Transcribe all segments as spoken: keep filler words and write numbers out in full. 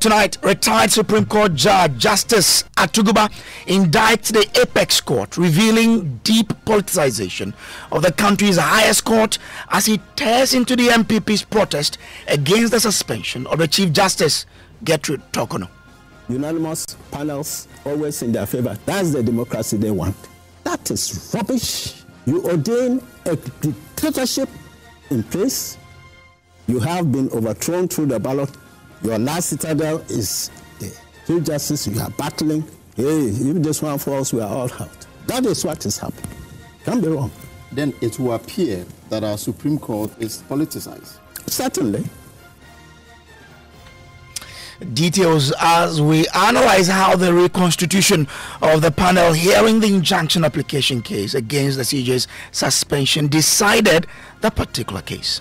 tonight, retired Supreme Court Judge Justice Atuguba indicts the Apex Court, revealing deep politicization of the country's highest court as he tears into the M P P's protest against the suspension of the Chief Justice Gertrude Torkornoo. Unanimous panels always in their favor. That's the democracy they want. That is rubbish. You ordain a dictatorship in place. You have been overthrown through the ballot. Your last citadel is the Chief Justice. You are battling. Hey, if this one falls, we are all out. That is what is happening. Can't be wrong. Then it will appear that our Supreme Court is politicized. Certainly. Details as we analyze how the reconstitution of the panel hearing the injunction application case against the C J's suspension decided the particular case.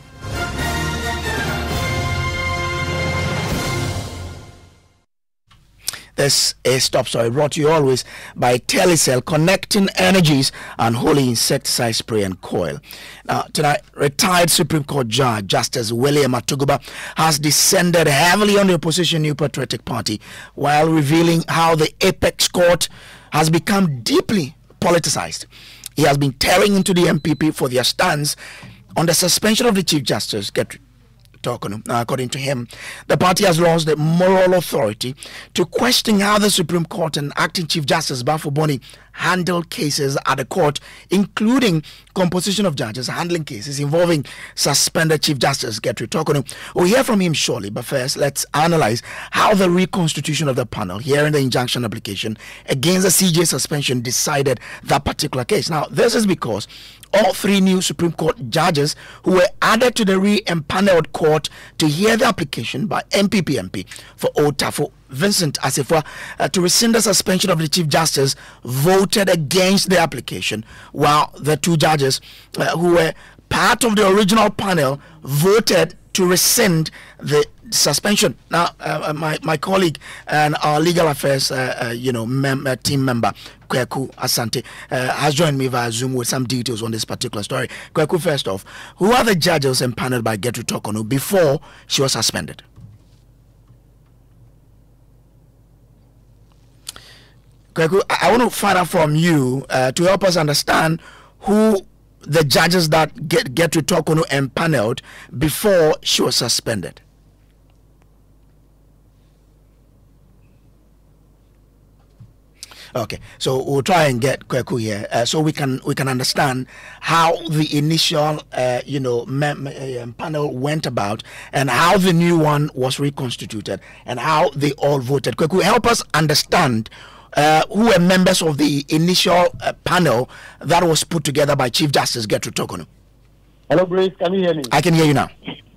This is Top Story, brought to you always by Telecel, connecting energies and holy insecticide spray and coil. Now, tonight, retired Supreme Court Judge Justice William Atuguba has descended heavily on the opposition New Patriotic Party while revealing how the Apex Court has become deeply politicized. He has been tearing into the M P P for their stance on the suspension of the Chief Justice, Gertrude Torkornoo. Now, according to him, the party has lost the moral authority to question how the Supreme Court and Acting Chief Justice Bafo Boni handled cases at the court, including composition of judges handling cases involving suspended Chief Justice Gertrude Torkornoo. We'll hear from him shortly, but first, let's analyze how the reconstitution of the panel hearing the injunction application against the C J suspension decided that particular case. Now, this is because all three new Supreme Court judges who were added to the re-empaneled court to hear the application by M P P M P for Otafo Vincent Asifua uh, to rescind the suspension of the Chief Justice voted against the application, while the two judges uh, who were part of the original panel voted to rescind the suspension. Now, uh, my my colleague and our legal affairs, uh, uh, you know, mem- uh, team member Kweku Asante uh, has joined me via Zoom with some details on this particular story. Kweku, first off, who are the judges empaneled by Gertrude Torkornoo before she was suspended? Kweku, I, I want to find out from you uh, to help us understand who the judges that get Gertrude Torkornoo empaneled before she was suspended. Okay, so we'll try and get Kweku here, uh, so we can we can understand how the initial, uh, you know, mem- uh, panel went about, and how the new one was reconstituted, and how they all voted. Kweku, help us understand uh, who were members of the initial uh, panel that was put together by Chief Justice Gertrude Torkornoo. Hello, Grace. Can you hear me? I can hear you now.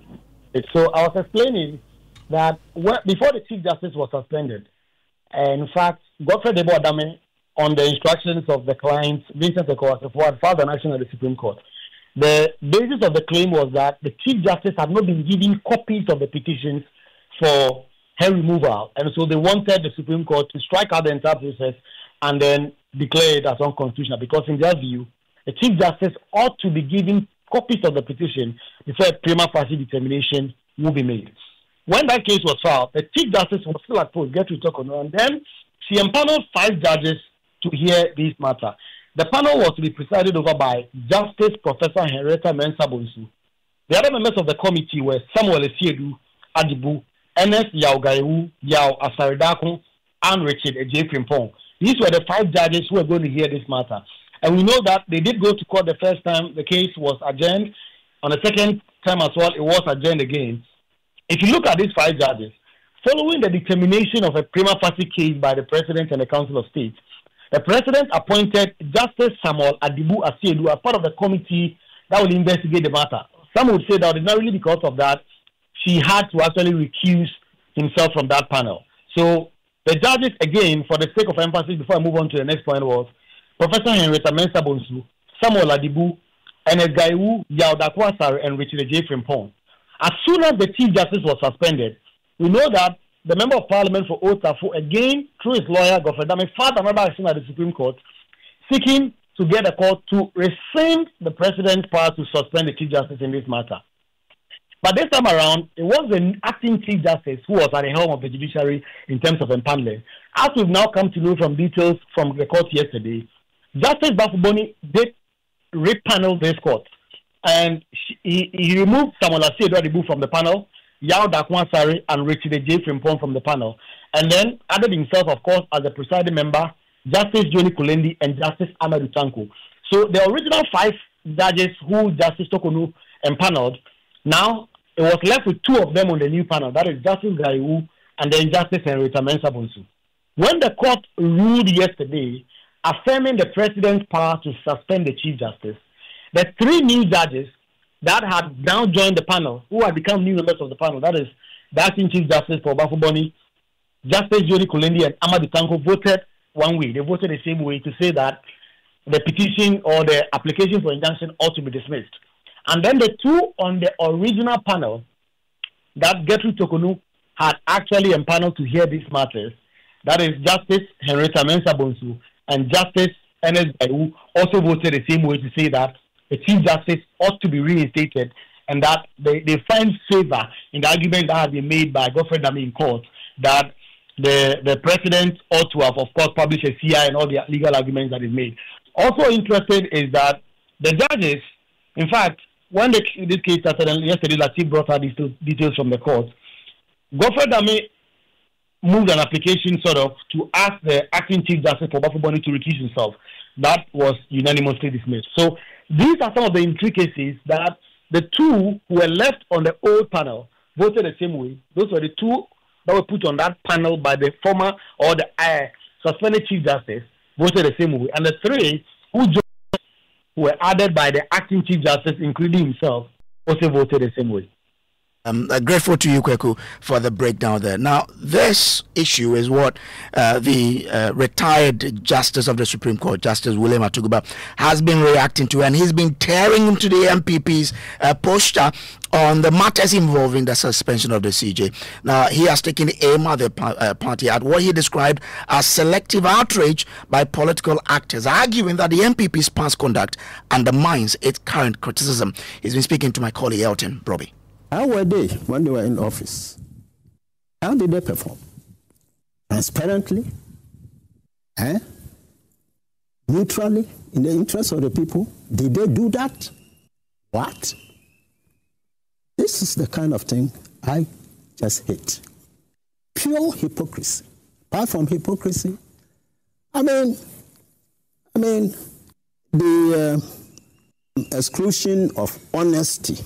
So I was explaining that before the Chief Justice was suspended, in fact, Godfrey Debo Adame, on the instructions of the client, Vincent Asifua, filed an action at the Supreme Court. The basis of the claim was that the Chief Justice had not been given copies of the petitions for her removal, and so they wanted the Supreme Court to strike out the entire process and then declare it as unconstitutional, because in their view, the Chief Justice ought to be given copies of the petition before a prima facie determination will be made. When that case was filed, the Chief Justice was still at post, Gertrude Torkornoo, and then she empaneled five judges to hear this matter. The panel was to be presided over by Justice Professor Henrietta Mensah Bonsu. The other members of the committee were Samuel Esiedu Adibu, Ernest Yao Gaiwu, Yao Asaridakun, and Richard J. Frimpong. These were the five judges who were going to hear this matter. And we know that they did go to court the first time the case was adjourned. On the second time as well, it was adjourned again. If you look at these five judges, following the determination of a prima facie case by the President and the Council of State, the President appointed Justice Samuel Adibu Asiedu as part of the committee that will investigate the matter. Some would say that ordinarily because of that, she had to actually recuse himself from that panel. So the judges, again, for the sake of emphasis, before I move on to the next point, was Professor Henrietta Mensah Bonsu, Samuel Adibu, Ernest Gaiwu, Yao Dakwasare, and Richard J. Frimpong. As soon as the Chief Justice was suspended, we know that the Member of Parliament for Otafo, again, through his lawyer, Godfrey Dame, filed another action at the Supreme Court, seeking to get the court to rescind the President's power to suspend the Chief Justice in this matter. But this time around, it was the acting Chief Justice who was at the helm of the judiciary in terms of empaneling. As we've now come to know from details from the court yesterday, Justice Bafuboni did repanel this court. And he, he removed Samuel Asiedu from the panel, Yao Dakwansari and Richard J. Frimpong from the panel. And then added himself, of course, as the presiding member, Justice Johnny Kulendi and Justice Amadou Tanko. So the original five judges who Justice Tokonu empaneled, now it was left with two of them on the new panel. That is Justice Gaiwu and then Justice Henrietta Mensah Bonsu. When the court ruled yesterday, affirming the president's power to suspend the Chief Justice, the three new judges that had now joined the panel, who had become new members of the panel, that is the acting Chief Justice for Bafuboni, Justice Johnny Kulendi and Amadou Tanko, voted one way. They voted the same way to say that the petition or the application for injunction ought to be dismissed. And then the two on the original panel that Gertrude Tokonu had actually empaneled to hear these matters, that is Justice Henrietta Mensah Bonsu and Justice Ernest Gaiwu, also voted the same way to say that the Chief Justice ought to be reinstated and that they, they find favor in the argument that has been made by Godfrey Dame in court that the, the president ought to have, of course, published a C I and all the legal arguments that is made. Also interested is that the judges, in fact, when the, this case started yesterday, Latif brought out these details from the court. Godfrey Dame moved an application sort of to ask the acting Chief Justice for Bafuboni to recuse himself. That was unanimously dismissed. So these are some of the intricacies that the two who were left on the old panel voted the same way. Those were the two that were put on that panel by the former or the uh, suspended Chief Justice voted the same way. And the three who, who were added by the acting Chief Justice, including himself, also voted the same way. I'm uh, grateful to you, Kweku, for the breakdown there. Now, this issue is what uh, the uh, retired Justice of the Supreme Court, Justice William Atuguba, has been reacting to, and he's been tearing into the M P P's uh, posture on the matters involving the suspension of the C J. Now, he has taken aim at the uh, party at what he described as selective outrage by political actors, arguing that the M P P's past conduct undermines its current criticism. He's been speaking to my colleague, Elton Broby. How were they when they were in office? How did they perform? Transparently? Eh? Neutrally? In the interest of the people? Did they do that? What? This is the kind of thing I just hate. Pure hypocrisy. Apart from hypocrisy, I mean, I mean, the uh, exclusion of honesty,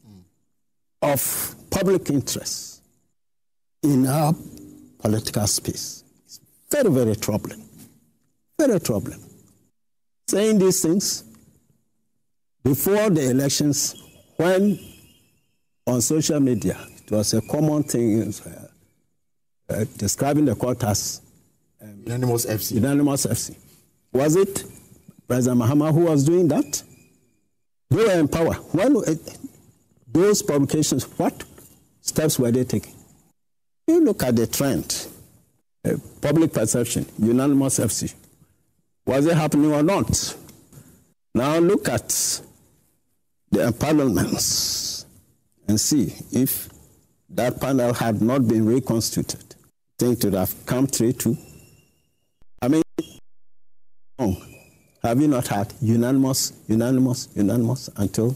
of public interest in our political space. It's very, very troubling. Very troubling. Saying these things before the elections, when on social media it was a common thing, uh, uh, describing the court as um, unanimous F C. Unanimous F C. Was it President Mahama who was doing that? They were in power. When it, those publications, what steps were they taking? You look at the trend, uh, public perception, unanimous F C. Was it happening or not? Now look at the empanelments and see if that panel had not been reconstituted. I think it would have come three two. I mean, have you not had unanimous, unanimous, unanimous until?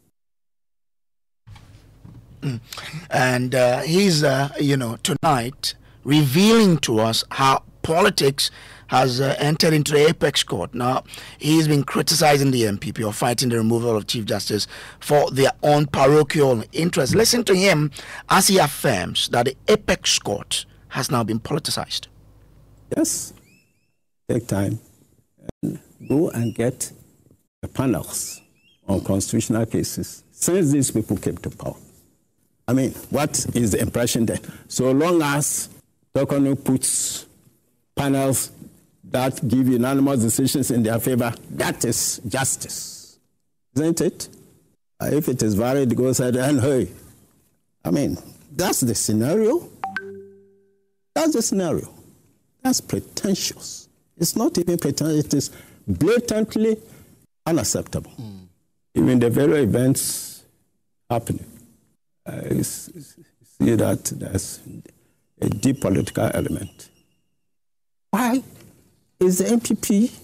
And uh, he's, uh, you know, tonight revealing to us how politics has uh, entered into the apex court. Now, he's been criticizing the M P P or fighting the removal of Chief Justice for their own parochial interests. Listen to him as he affirms that the apex court has now been politicized. Yes. Take time and go and get the panels on constitutional cases since these people came to power. I mean, what is the impression there? So long as Tokonu puts panels that give unanimous decisions in their favor, that is justice, isn't it? Uh, if it is valid, it goes ahead and hey. I mean, that's the scenario. That's the scenario. That's pretentious. It's not even pretentious. It is blatantly unacceptable. Mm. Even the very events happening. uh, see that there's a deep political element. Why is the N P P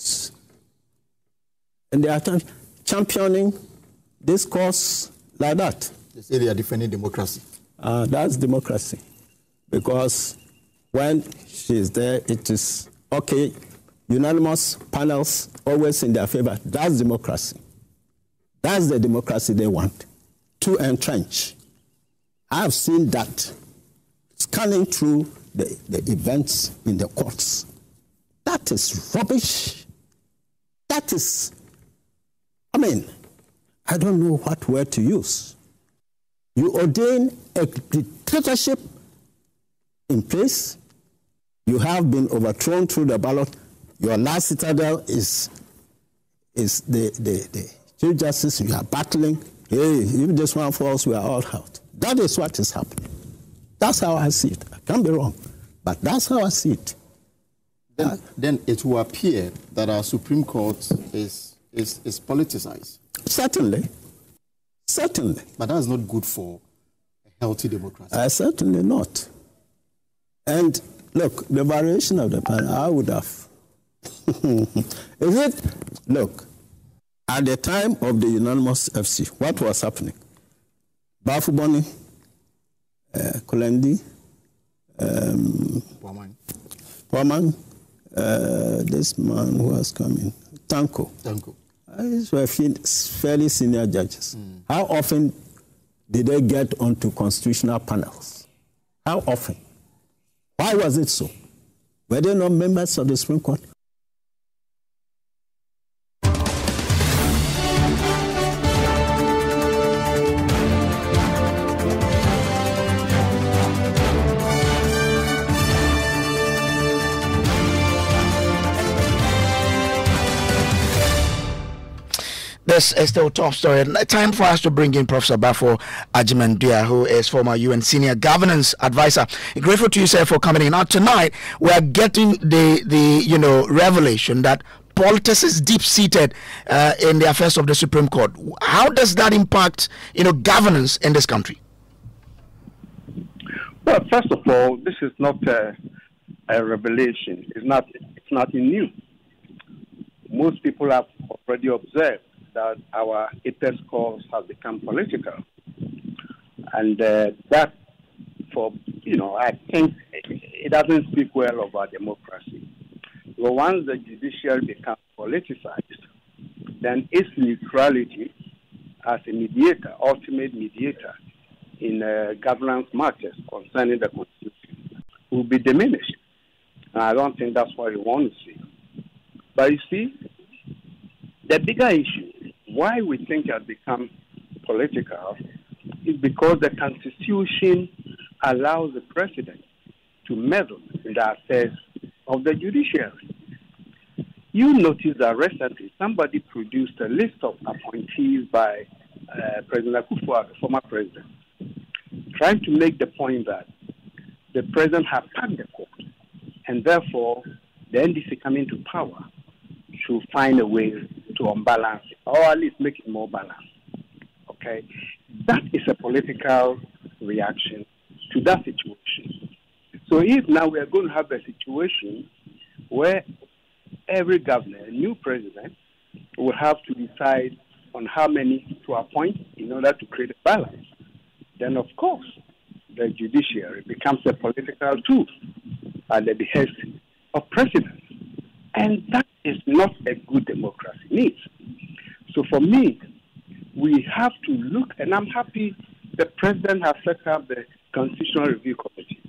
and they are championing this cause like that? They say they are defending democracy. Uh, that's democracy. Because when she's there, it is okay, unanimous panels always in their favor. That's democracy. That's the democracy they want to entrench. I've seen that scanning through the, the events in the courts. That is rubbish. That is, I mean, I don't know what word to use. You ordain a dictatorship in place. You have been overthrown through the ballot. Your last citadel is, is the, the, the Chief Justice. You are battling. Hey, if this one falls, we are all out. That is what is happening. That's how I see it. I can't be wrong, but that's how I see it. Then, uh, then it will appear that our Supreme Court is, is, is politicized. Certainly. Certainly. But that is not good for a healthy democracy. Uh, certainly not. And look, the variation of the panel, I would have. Is it? Look, at the time of the unanimous F C, what was happening? Bafuboni, uh, Kolendi, um, Poman, uh, this man who was coming, Tanko. Tanko. Uh, these were fairly senior judges. Mm. How often did they get onto constitutional panels? How often? Why was it so? Were they not members of the Supreme Court? This is still top story. Time for us to bring in Professor Bafo Agyeman-Duah, who is former U N Senior Governance Advisor. Grateful to you, sir, for coming in. Now, tonight, we are getting the, the you know, revelation that politics is deep-seated uh, in the affairs of the Supreme Court. How does that impact, you know, governance in this country? Well, first of all, this is not a, a revelation. It's not, it's nothing new. Most people have already observed that our apex course has become political. And uh, that, for, you know, I think it doesn't speak well of our democracy. But once the judiciary becomes politicized, then its neutrality as a mediator, ultimate mediator in uh, governance matters concerning the Constitution will be diminished. And I don't think that's what we want to see. But you see, the bigger issue, why we think it has become political, is because the Constitution allows the president to meddle in the affairs of the judiciary. You notice that recently somebody produced a list of appointees by uh, President Akufo-Addo, the former president, trying to make the point that the president has packed the court, and therefore the N D C coming to power should find a way to unbalance it, or at least make it more balanced. Okay? That is a political reaction to that situation. So if now we are going to have a situation where every governor, a new president, will have to decide on how many to appoint in order to create a balance, then of course the judiciary becomes a political tool at the behest of presidents. And that is not a good democracy needs. So for me, we have to look, and I'm happy the president has set up the Constitutional Review Committee.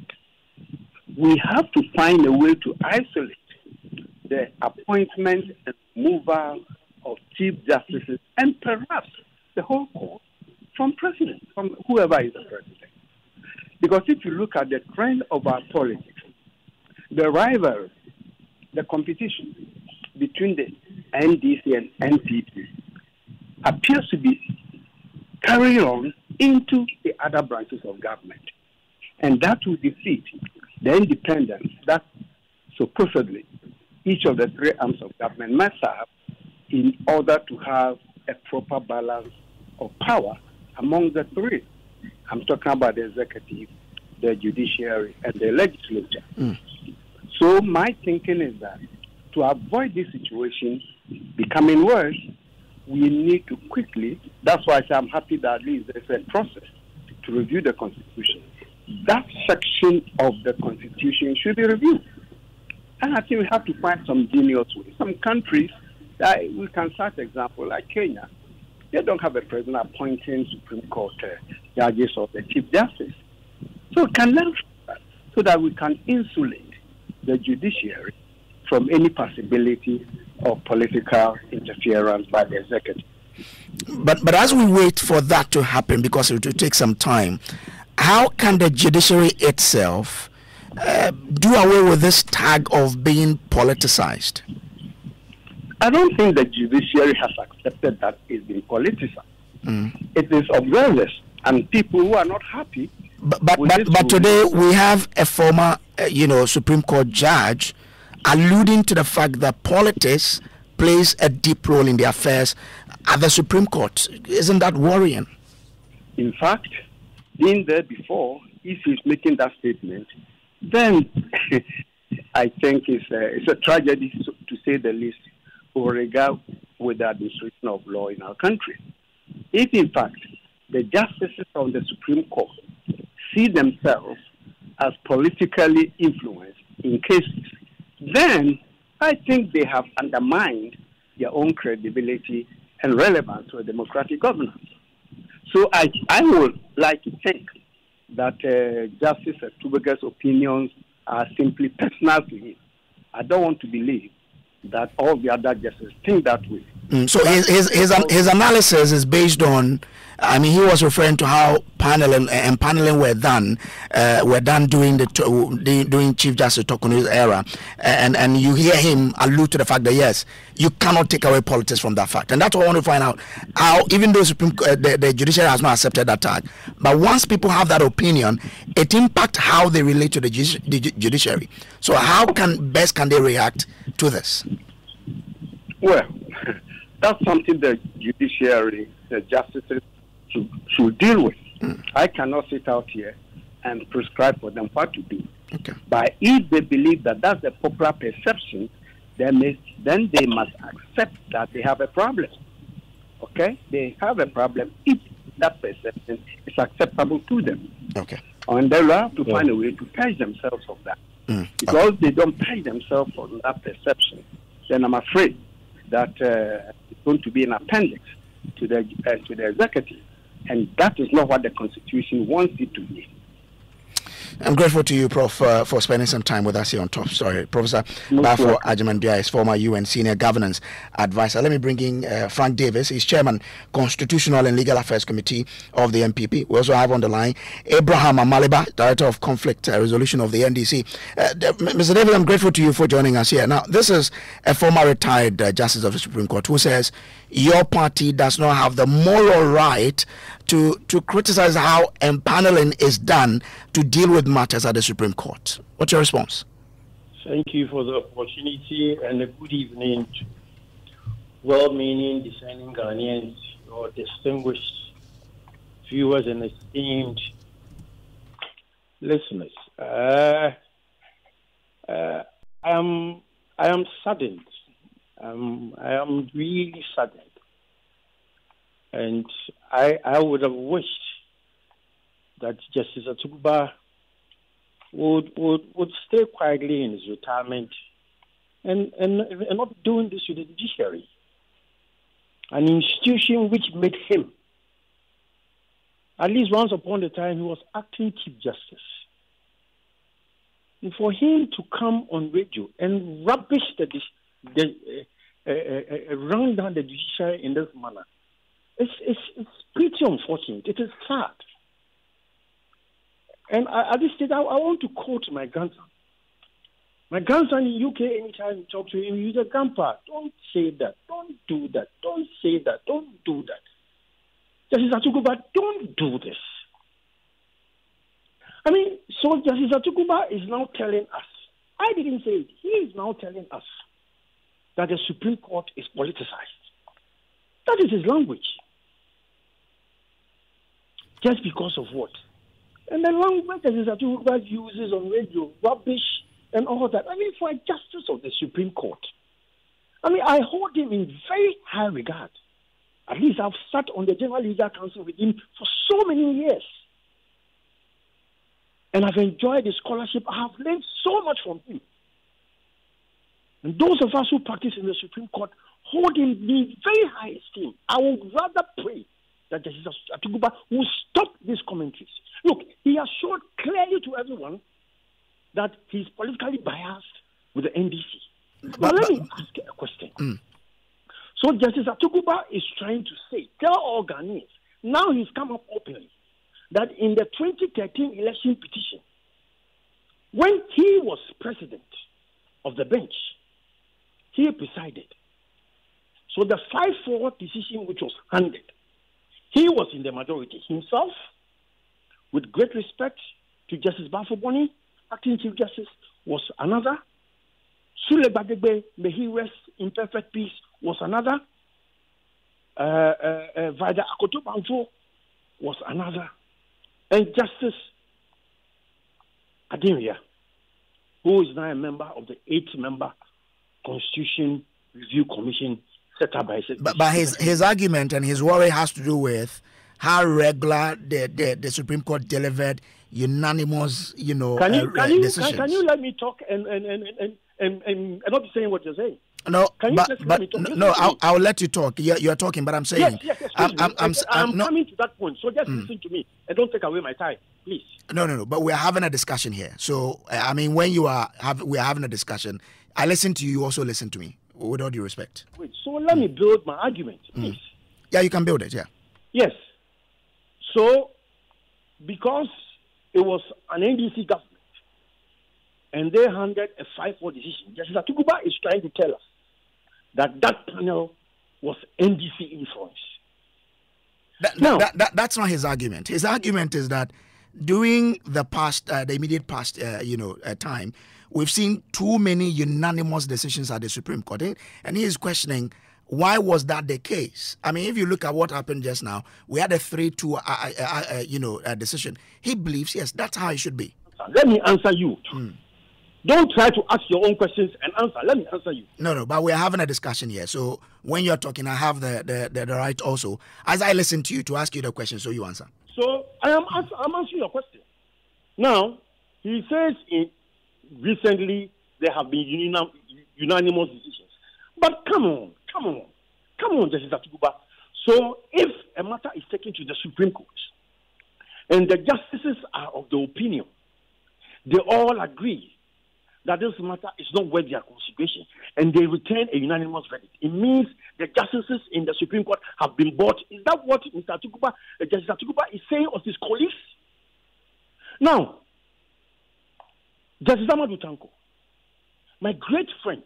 We have to find a way to isolate the appointment and removal of chief justices and perhaps the whole court from president, from whoever is the president. Because if you look at the trend of our politics, the rivalry, the competition between the N D C and N P P appears to be carrying on into the other branches of government. And that will defeat the independence that supposedly each of the three arms of government must have in order to have a proper balance of power among the three. I'm talking about the executive, the judiciary, and the legislature. Mm. So my thinking is that to avoid this situation becoming worse, we need to quickly, that's why I say I'm happy that at least there's a process to review the Constitution. That section of the Constitution should be reviewed. And I think we have to find some genius ways. Some countries, that we can cite example like Kenya, they don't have a president appointing Supreme Court uh, judges or the Chief Justice. So we can learn from that so that we can insulate the judiciary from any possibility of political interference by the executive. But but as we wait for that to happen, because it will take some time, how can the judiciary itself uh, do away with this tag of being politicized? I don't think the judiciary has accepted that it's been politicized. Mm. It is observers and people who are not happy. But but but, but today we have a former, uh, you know, Supreme Court judge alluding to the fact that politics plays a deep role in the affairs at the Supreme Court. Isn't that worrying? In fact, being there before, if he's making that statement, then I think it's a, it's a tragedy, to say the least, with regard with the administration of law in our country. If, in fact, the justices on the Supreme Court see themselves as politically influenced in cases, then I think they have undermined their own credibility and relevance to a democratic governance. So I, I would like to think that uh, Justice Atubega's opinions are simply personal to him. I don't want to believe that all the other justices think that way. Mm, so his his his, his analysis is based on, I mean, he was referring to how paneling and paneling were done, uh, were done during the during Chief Justice Tokunu's era, and and you hear him allude to the fact that yes, you cannot take away politics from that fact, and that's what I want to find out. How, even though Supreme, uh, the, the judiciary has not accepted that tag, but once people have that opinion, it impacts how they relate to the, judici the judiciary. So how can best can they react to this? Well, that's something the judiciary, the justices should, should deal with. Mm. I cannot sit out here and prescribe for them what to do. Okay. But if they believe that that's the popular perception, then they, then they must accept that they have a problem. Okay? They have a problem if that perception is acceptable to them. Okay. And they'll have to yeah. find a way to purge themselves of that. Mm. Because okay. they don't purge themselves from that perception, then I'm afraid that uh, it's going to be an appendix to the uh, to the executive, and that is not what the Constitution wants it to be. I'm grateful to you, Prof, uh, for spending some time with us here on Top Story. Professor Bafo Agyeman-Duah is former U N Senior Governance Advisor. Let me bring in uh, Frank Davis. He's Chairman, Constitutional and Legal Affairs Committee of the N P P. We also have on the line Abraham Amaliba, Director of Conflict uh, Resolution of the N D C. Uh, Mister Davis, I'm grateful to you for joining us here. Now, this is a former retired uh, Justice of the Supreme Court who says your party does not have the moral right to, to criticize how empaneling is done to deal with matters at the Supreme Court. What's your response? Thank you for the opportunity, and a good evening to well-meaning, discerning Ghanaians, or distinguished viewers and esteemed listeners. Uh, uh, I am I am saddened. Um, I am really saddened, and I I would have wished that Justice Atuba would would would stay quietly in his retirement and, and and not doing this with the judiciary, an institution which made him, at least once upon a time, he was acting Chief Justice. And for him to come on radio and rubbish the, the uh, uh, uh, run down the judiciary in this manner, it's, it's, it's pretty unfortunate. It is sad. And I, at this stage, I, I want to quote my grandson. My grandson in U K, anytime you talk to him, he's a grandpa. Don't say that. Don't do that. Don't say that. Don't do that. Justice Atuguba, don't do this. I mean, so Justice Atuguba is now telling us, I didn't say it, he is now telling us that the Supreme Court is politicized. That is his language. Just because of what? And the language that Justice Atuguba uses on radio, rubbish and all that. I mean, for a justice of the Supreme Court, I mean, I hold him in very high regard. At least I've sat on the General Legal Council with him for so many years. And I've enjoyed his scholarship. I have learned so much from him. And those of us who practice in the Supreme Court hold him in very high esteem. I would rather pray that Justice Atuguba will stop these commentaries. Look, he has shown clearly to everyone that he's politically biased with the N D C. But, but let but, me ask a question. Mm. So Justice Atuguba is trying to say, tell all Ghanaians, now he's come up openly, that in the twenty thirteen election petition, when he was president of the bench, he presided. So the five four decision which was handed, he was in the majority himself. With great respect to Justice Bafo-Boni, acting Chief Justice was another. Sule Badegbe, may he rest in perfect peace, was another. Uh, uh, uh, Vida Akoto Banfo was another. And Justice Ademia, who is now a member of the eight-member Constitution Review Commission set up by... But, but his, his argument and his worry has to do with how regular the, the, the Supreme Court delivered unanimous, you know, can you, uh, can you, decisions. Can, can you let me talk and and, and, and, and, and not be saying what you're saying? No, can you but, just but let me talk? no, I'll, I'll let you talk. You're, you're talking, but I'm saying... Yes, yes, yes, I'm, I'm, I'm, I'm, I'm no, coming to that point, so just mm. listen to me and don't take away my time, please. No, no, no, but we're having a discussion here. So, I mean, when you are have, we're having a discussion, I listen to you, you also listen to me, with all due respect. Wait, so let mm. me build my argument, please. Mm. Yeah, you can build it, yeah. Yes. So, because it was an N D C government and they handed a five four decision, Justice Atuguba is trying to tell us that that panel was N D C influence. That, now, that, that, that's not his argument. His argument is that during the past, uh, the immediate past, uh, you know, uh, time, we've seen too many unanimous decisions at the Supreme Court, and he is questioning, why was that the case? I mean, if you look at what happened just now, we had a three two, uh, uh, uh, you know, uh, decision. He believes, yes, that's how it should be. Let me answer you. Mm. Don't try to ask your own questions and answer. Let me answer you. No, no, but we're having a discussion here. So when you're talking, I have the, the, the, the right also, as I listen to you, to ask you the question, so you answer. So I am answer, I'm answering your question. Now, he says in, recently there have been unan, unanimous decisions. But come on, come on, come on, Justice Atuguba. So if a matter is taken to the Supreme Court and the justices are of the opinion, they all agree that this matter is not worth their consideration and they return a unanimous verdict, it means the justices in the Supreme Court have been bought. Is that what Mister Atuguba, uh, Justice Atuguba is saying of his colleagues? Now, Justice Amadou Tanko, my great friend,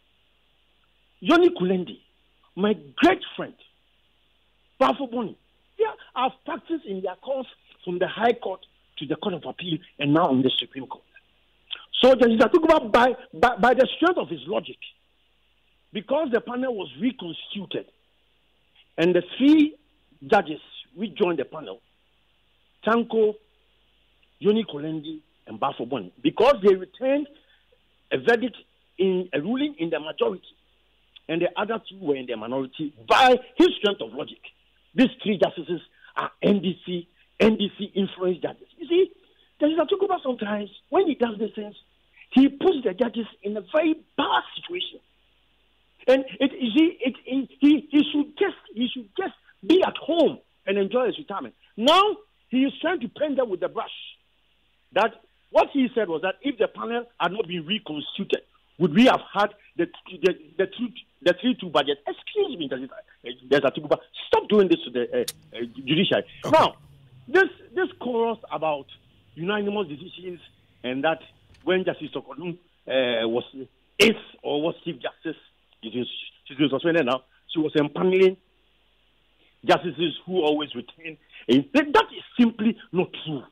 Yoni Kulendi, my great friend, Bafo-Boni, yeah, I've practiced in their course from the High Court to the Court of Appeal and now in the Supreme Court. So Justice Atuguba, by, by, by the strength of his logic, because the panel was reconstituted and the three judges rejoined the panel, Tanko, Yoni Kulendi, and Bafo-Boni, because they returned a verdict in a ruling in the majority, and the other two were in the minority, by his strength of logic. These three justices are N D C, N D C influenced judges. You see, Justice Atuguba sometimes, when he does these things, he puts the judges in a very bad situation. And it, you see, it, it, he, he should just he should just be at home and enjoy his retirement. Now he is trying to paint them with the brush. That what he said was that if the panel had not been reconstituted, would we have had the the the, three, the three two budget? Excuse me, Justice Atuguba, stop doing this to the uh, uh, judiciary. Okay. Now, this this chorus about unanimous decisions and that when Justice Sokolum uh, was eighth or was Chief Justice, she's been suspended now, she was empaneling justices who always retain. A, that is simply not true.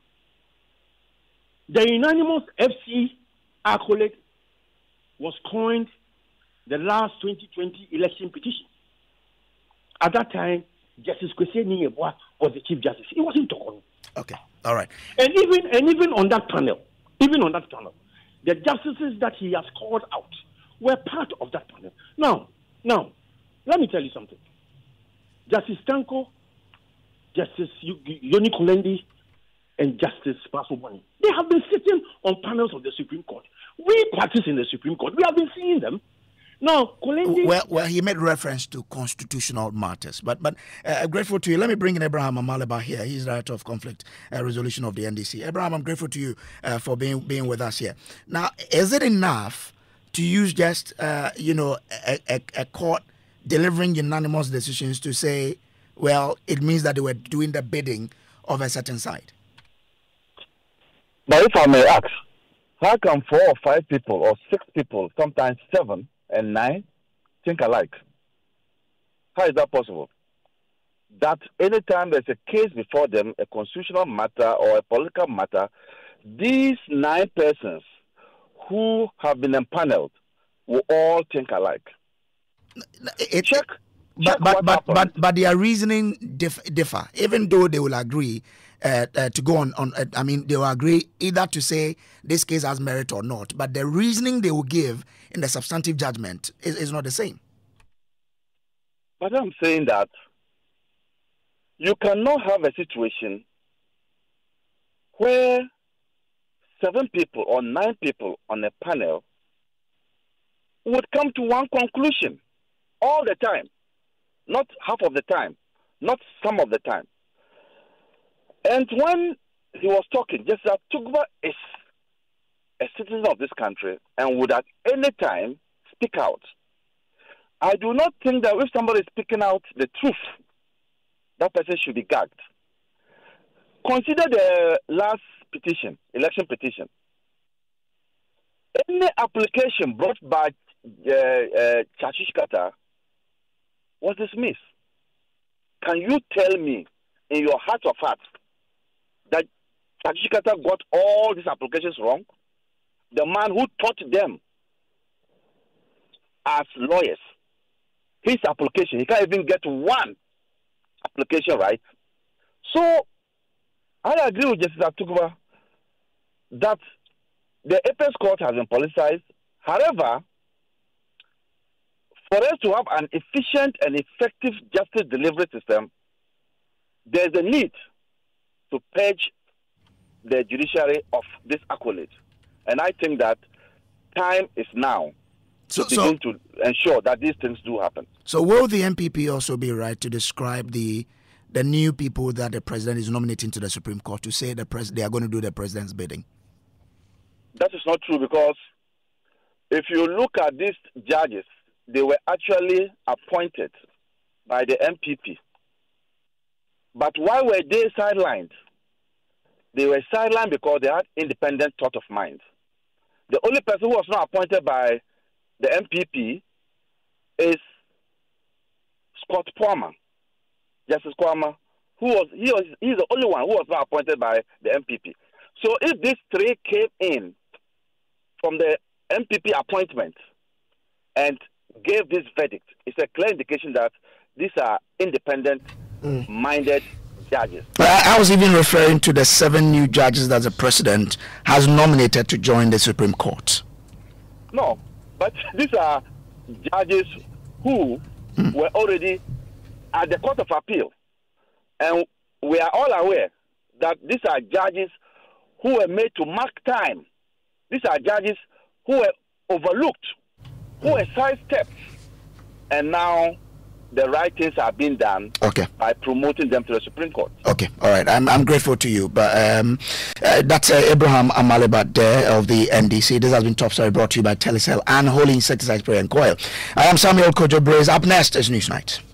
The unanimous F C accolade was coined the last twenty twenty election petition. At that time, Justice Kwesi Niyebwa was the Chief Justice. It wasn't Tokon. Okay, all right. And even and even on that panel, even on that panel, the justices that he has called out were part of that panel. Now, now, let me tell you something. Justice Tanko, Justice Yoni Kulendi, and Justice Pasubani, they have been sitting on panels of the Supreme Court. We practice in the Supreme Court. We have been seeing them. Now, Kulendi... Well, well, he made reference to constitutional matters, but but uh, grateful to you. Let me bring in Abraham Amaleba here. He's Director of Conflict uh, Resolution of the N D C. Abraham, I'm grateful to you uh, for being being with us here. Now, is it enough to use just, uh, you know, a, a, a court delivering unanimous decisions to say, well, it means that they were doing the bidding of a certain side? But if I may ask, how come four or five people or six people, sometimes seven and nine, think alike? How is that possible? That anytime there's a case before them, a constitutional matter or a political matter, these nine persons who have been empaneled will all think alike. It, check, but, check but, what but, happened. but, but their reasoning diff, differ, even though they will agree uh, uh, to go on, on uh, I mean, they will agree either to say this case has merit or not, but the reasoning they will give in the substantive judgment is, is not the same. But I'm saying that you cannot have a situation where seven people or nine people on a panel would come to one conclusion all the time, not half of the time, not some of the time. And when he was talking, just that Tugba is a citizen of this country and would at any time speak out. I do not think that if somebody is speaking out the truth, that person should be gagged. Consider the last petition, election petition. Any application brought by uh, uh, Chashish Kata was dismissed. Can you tell me, in your heart of hearts, that Chashish Kata got all these applications wrong? The man who taught them as lawyers, his application, he can't even get one application right. So, I agree with Justice Atuguba that the Apex Court has been politicized. However, for us to have an efficient and effective justice delivery system, there's a need to purge the judiciary of this accolade. And I think that time is now so, to begin so, to ensure that these things do happen. So will the M P P also be right to describe the the new people that the president is nominating to the Supreme Court, to say the pres- they are going to do the president's bidding? That is not true, because if you look at these judges, they were actually appointed by the M P P. But why were they sidelined? They were sidelined because they had independent thought of mind. The only person who was not appointed by the M P P is Scott Palmer, Justice Palmer, who was he was he's the only one who was not appointed by the M P P. So if these three came in from the M P P appointment and gave this verdict, it's a clear indication that these are independent-minded mm. judges. I, I was even referring to the seven new judges that the president has nominated to join the Supreme Court. No, but these are judges who mm. were already at the Court of Appeal. And we are all aware that these are judges who were made to mark time. These are judges who were overlooked, who were sidestepped. And now the right things are being done okay. by promoting them to the Supreme Court. Okay, all right. I'm I'm grateful to you. But um, uh, that's uh, Abraham Amaleba there of the N D C. This has been Top Story brought to you by Telecel and Holy Insecticide Spray and Coil. I am Samuel Kojo Braze. Up next is Newsnight.